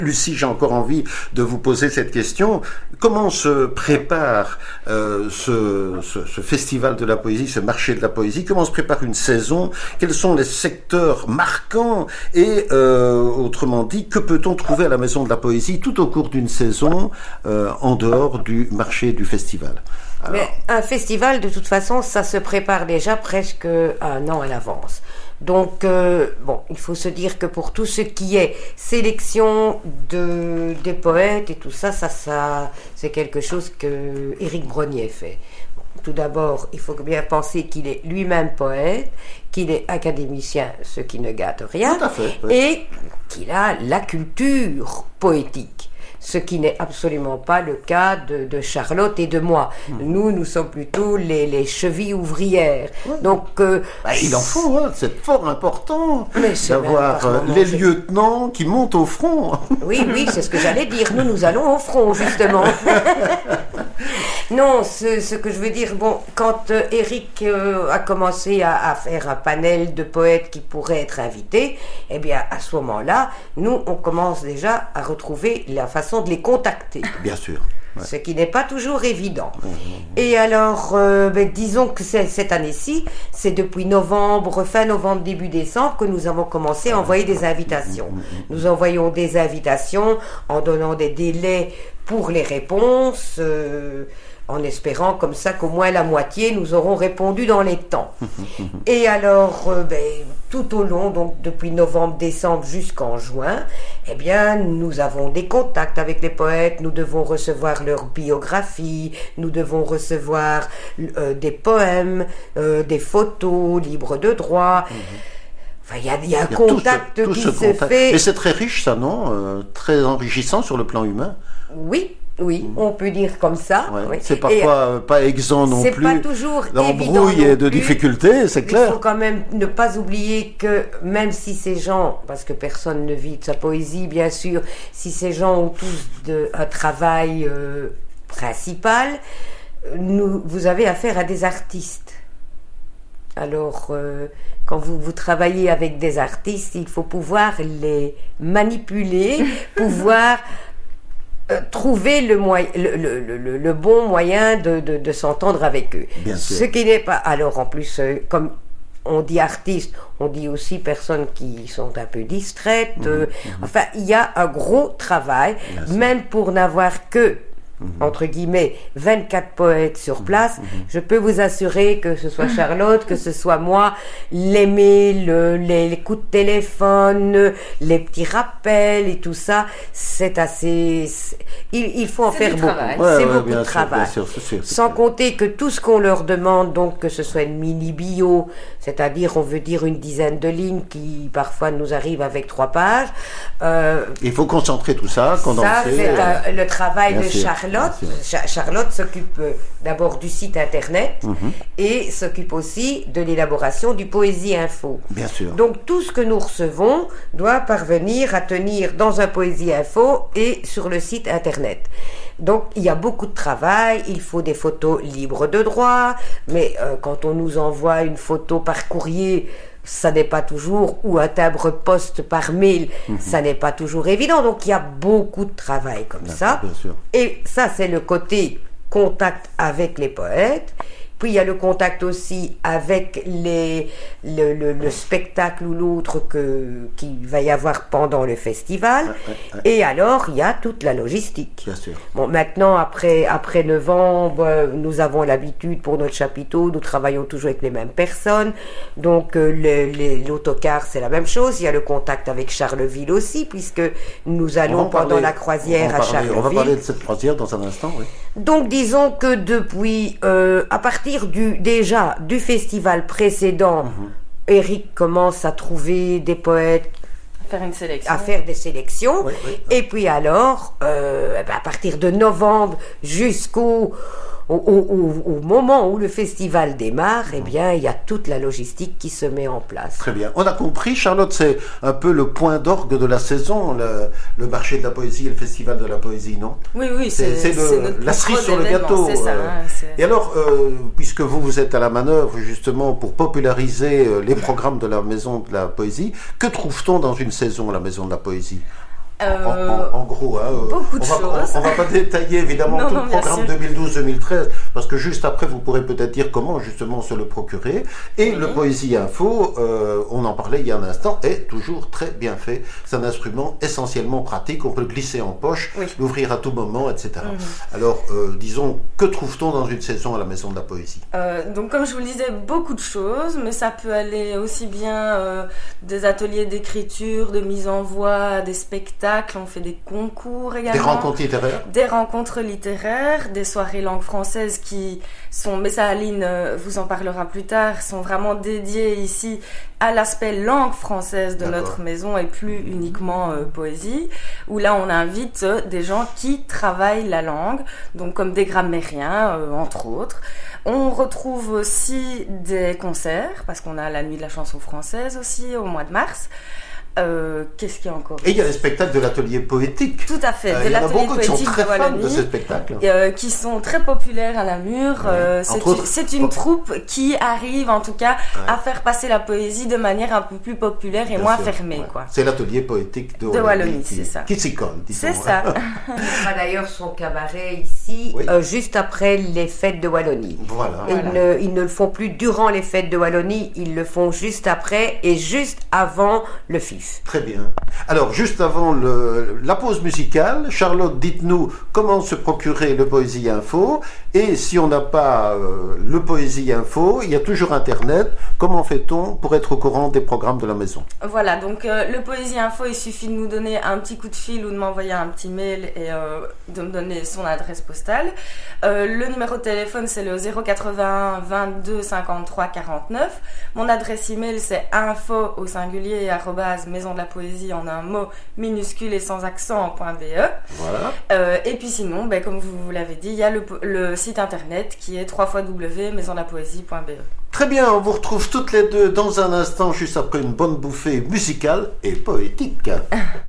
Lucie, j'ai encore envie de vous poser cette question. Comment se prépare ce festival de la poésie, ce marché de la poésie? Comment se prépare une saison? Quels sont les secteurs marquants? Et autrement dit, que peut-on trouver à la Maison de la Poésie tout au cours d'une saison en dehors du marché du festival? Alors... Mais un festival, de toute façon, ça se prépare déjà presque un an à l'avance. Donc, il faut se dire que pour tout ce qui est sélection des poètes et tout ça, c'est quelque chose que Éric Brogniet fait. Bon, tout d'abord, il faut bien penser qu'il est lui-même poète, qu'il est académicien, ce qui ne gâte rien, tout à fait, oui. Et qu'il a la culture poétique. Ce qui n'est absolument pas le cas de Charlotte et de moi. Nous sommes plutôt les chevilles ouvrières. Ouais. Donc, il en faut, hein, c'est fort important d'avoir les lieutenants qui montent au front. Oui, c'est ce que j'allais dire. Nous allons au front, justement. Non, ce que je veux dire, quand Éric a commencé à faire un panel de poètes qui pourraient être invités, eh bien, à ce moment-là, nous, on commence déjà à retrouver la façon de les contacter. Bien sûr. Ouais. Ce qui n'est pas toujours évident. Et alors, disons que cette année-ci, c'est depuis fin novembre, début décembre, que nous avons commencé à envoyer des invitations. Nous envoyons des invitations en donnant des délais pour les réponses, en espérant comme ça qu'au moins la moitié nous auront répondu dans les temps. Et alors, tout au long, donc depuis novembre, décembre jusqu'en juin, eh bien, nous avons des contacts avec les poètes, nous devons recevoir leur biographie, nous devons recevoir des poèmes, des photos libres de droit. Enfin, il y a un contact qui se fait. Et c'est très riche, ça, non? Très enrichissant sur le plan humain. Oui, on peut dire comme ça. Ouais. Oui. C'est parfois pas exempt non plus. C'est pas toujours d'embrouilles et de difficultés, c'est clair. Il faut quand même ne pas oublier que même si ces gens, parce que personne ne vit de sa poésie, bien sûr, si ces gens ont tous un travail principal, vous avez affaire à des artistes. Alors, quand vous travaillez avec des artistes, il faut pouvoir les manipuler, pouvoir trouver le bon moyen de s'entendre avec eux. Bien sûr. Ce qui n'est pas... Alors, en plus, comme on dit artiste, on dit aussi personnes qui sont un peu distraites. Enfin, il y a un gros travail, même pour n'avoir que entre guillemets, 24 poètes sur place, je peux vous assurer que ce soit Charlotte, que ce soit moi, les mails, les coups de téléphone, les petits rappels et tout ça, c'est assez... Il faut en faire beaucoup. C'est beaucoup de travail. Sans compter que tout ce qu'on leur demande, donc que ce soit une mini-bio, c'est-à-dire on veut dire une dizaine de lignes qui parfois nous arrivent avec 3 pages. Il faut concentrer tout ça, condenser. Ça, c'est le travail de Charlotte. Charlotte s'occupe d'abord du site internet et s'occupe aussi de l'élaboration du Poésie Info. Bien sûr. Donc tout ce que nous recevons doit parvenir à tenir dans un Poésie Info et sur le site internet. Donc il y a beaucoup de travail, il faut des photos libres de droit, mais quand on nous envoie une photo par courrier, ça n'est pas toujours, ou un timbre-poste par mail, ça n'est pas toujours évident. Donc il y a beaucoup de travail comme ça. Bien sûr. Et ça, c'est le côté contact avec les poètes. Puis il y a le contact aussi avec le spectacle ou l'autre qu'il va y avoir pendant le festival. Et alors, il y a toute la logistique. Bien sûr. Bon, maintenant, après novembre, nous avons l'habitude pour notre chapiteau, nous travaillons toujours avec les mêmes personnes. Donc, l'autocar, c'est la même chose. Il y a le contact avec Charleville aussi, puisque nous allons pendant la croisière à Charleville. On va parler de cette croisière dans un instant, oui. Donc, disons que depuis, à partir du festival précédent, Éric commence à trouver des poètes, à faire des sélections, et puis alors, à partir de novembre jusqu'au moment où le festival démarre, eh bien, il y a toute la logistique qui se met en place. Très bien. On a compris, Charlotte, c'est un peu le point d'orgue de la saison, le marché de la poésie et le festival de la poésie, non? Oui, c'est la cerise sur le gâteau. C'est ça, Et alors, puisque vous êtes à la manœuvre, justement, pour populariser les programmes de la Maison de la Poésie, que trouve-t-on dans une saison à la Maison de la Poésie? En gros, hein, beaucoup de choses. On va pas détailler évidemment tout le programme 2012-2013, parce que juste après, vous pourrez peut-être dire comment justement se le procurer. Et le Poésie Info, on en parlait il y a un instant, est toujours très bien fait. C'est un instrument essentiellement pratique, on peut le glisser en poche, l'ouvrir à tout moment, etc. Alors, disons, que trouve-t-on dans une saison à la Maison de la Poésie? Donc, comme je vous le disais, beaucoup de choses, mais ça peut aller aussi bien des ateliers d'écriture, de mise en voix, des spectacles. On fait des concours également. Des rencontres littéraires. Des rencontres littéraires, des soirées langue française qui sont, mais ça Aline vous en parlera plus tard, sont vraiment dédiées ici à l'aspect langue française de notre maison et plus uniquement poésie, où là on invite des gens qui travaillent la langue, donc comme des grammairiens entre autres. On retrouve aussi des concerts, parce qu'on a la nuit de la chanson française aussi au mois de mars. Qu'est-ce qu'il y a encore? Et il y a les spectacles de l'atelier poétique. Tout à fait. Il y en a beaucoup qui sont très fans de ces spectacles. Qui sont très populaires à Namur. C'est une troupe qui arrive en tout cas à faire passer la poésie de manière un peu plus populaire et moins fermée. Quoi. C'est l'atelier poétique de Wallonie, c'est ça. Qui s'y colle, disons. C'est ça. Il a d'ailleurs son cabaret ici, juste après les fêtes de Wallonie. Voilà. Ils ne le font plus durant les fêtes de Wallonie, ils le font juste après et juste avant le FIF. Très bien. Alors, juste avant la pause musicale, Charlotte, dites-nous comment se procurer le Poésie Info. Et si on n'a pas le Poésie Info, il y a toujours Internet. Comment fait-on pour être au courant des programmes de la maison? Voilà, donc le Poésie Info, il suffit de nous donner un petit coup de fil ou de m'envoyer un petit mail et de me donner son adresse postale. Le numéro de téléphone, c'est le 081 22 53 49. Mon adresse email, c'est info au singulier maison de la poésie en un mot minuscule et sans accent.be. Voilà. Et puis sinon, comme vous l'avez dit, il y a le site internet qui est www.maisondelapoésie.be. Très bien, on vous retrouve toutes les deux dans un instant, juste après une bonne bouffée musicale et poétique.